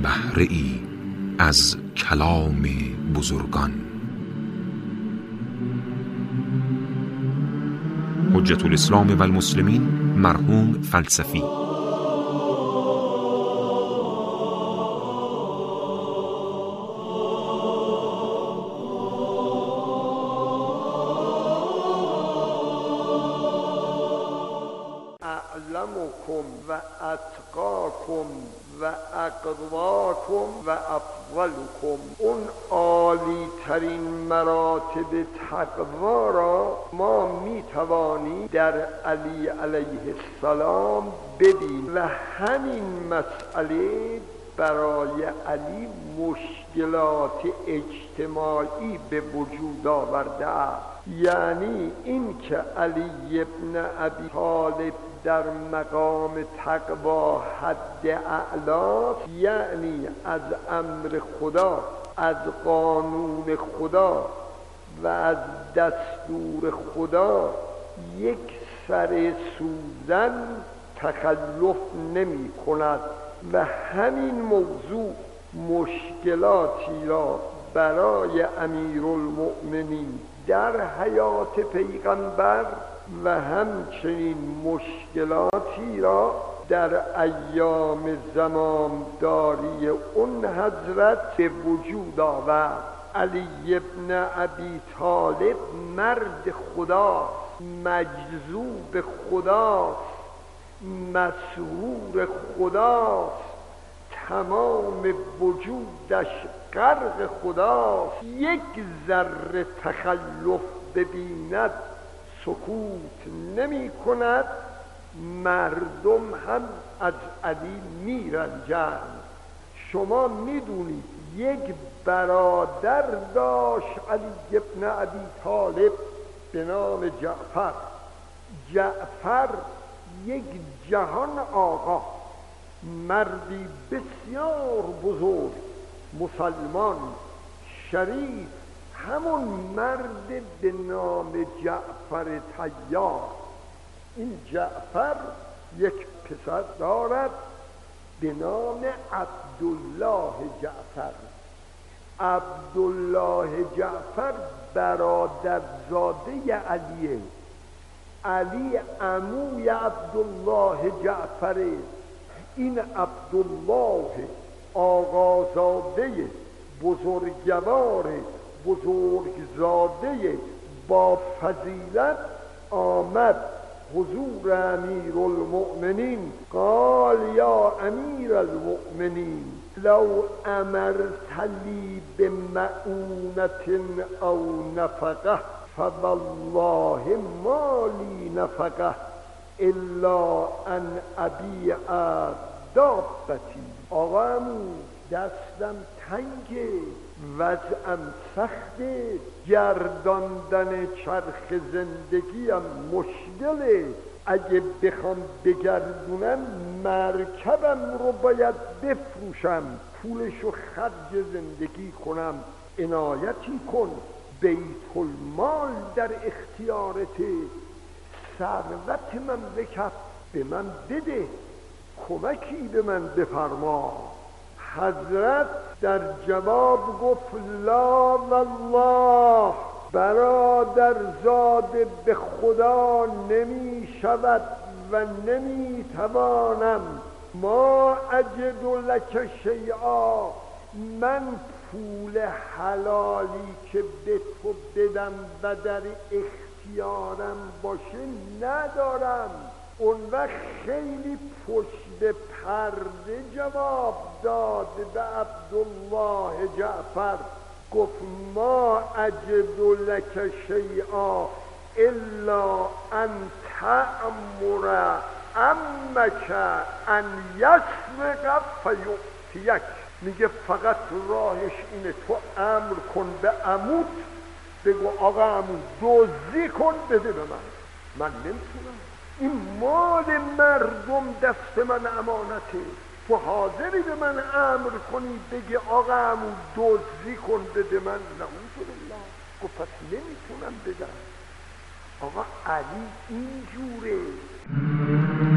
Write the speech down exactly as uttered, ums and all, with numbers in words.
بهره ای از کلام بزرگان. حجت الاسلام و المسلمین مرحوم فلسفی. اعلمکم و اتقاکم و اقواکم و افضلکم. اون عالی ترین مراتب تقوا را ما می توانیم در علی علیه السلام ببینیم و همین مسئله برای علی مشکلات اجتماعی به وجود آورده است. یعنی این که علی ابن ابی طالب در مقام تقوا حد اعلاست، یعنی از امر خدا، از قانون خدا و از دستور خدا یک سر سوزن تخلف نمی کند و همین موضوع مشکلاتی را برای امیرالمؤمنین در حیات پیغمبر و همچنین مشکلاتی را در ایام زمامداری اون حضرت به وجود آورد. علی ابن ابی طالب مرد خدا، مجذوب خداست، مسرور خداست، تمام وجودش غرق خداست. یک ذره تخلف ببیند سکوت نمی کند. مردم هم از علی می رنجند. شما می دونید یک برادر داشت علی ابن ابی طالب به نام جعفر. جعفر یک جهان آقا، مردی بسیار بزرگ، مسلمان، شریف، همون مرد به نام جعفر طیار. این جعفر یک پسر دارد به نام عبدالله جعفر. عبدالله جعفر برادرزاده علیه. علی عموی عبدالله جعفره. این عبدالله آقازاده بزرگوار بزرگزاده با فضیلت آمد حضور امیر المؤمنین. قال یا امیر المؤمنین لو امرت لی بمعونة او نفقه فوالله ما لی نفقه الا ان ابیع دابتی. آقامو دستم تنگه، وضعم سخته، گرداندن چرخ زندگیم مشکله. اگه بخوام بگردونم مرکبم رو باید بفروشم، پولشو خرج زندگی کنم. عنایتی کن، بیت المال در اختیارته، ثروت مملکت به من بده، کمکی به من بفرما. حضرت در جواب گفت لا والله، برادر زاده به خدا نمی شود و نمی توانم. ما اجد لک شیئا، من پول حلالی که به تو بدم و در اختیارم باشه ندارم. اون وقت خیلی پشت پرده جواب داد به عبدالله جعفر. گفت ما اجد لک شیئا الا ان تأمر عمک ان یسرق فیؤتیک. میگه فقط راهش اینه تو امر کن به عموت، بگو آقا عمو دزدی کن بده به من، من نمیتونم. این مال مردم دست من امانته، تو حاضری به من امر کنی بگی آقا عمو دزدی کن بده من؟ نعوذ بالله. گفت پس نمیتونم بدم. آقا علی اینجوره.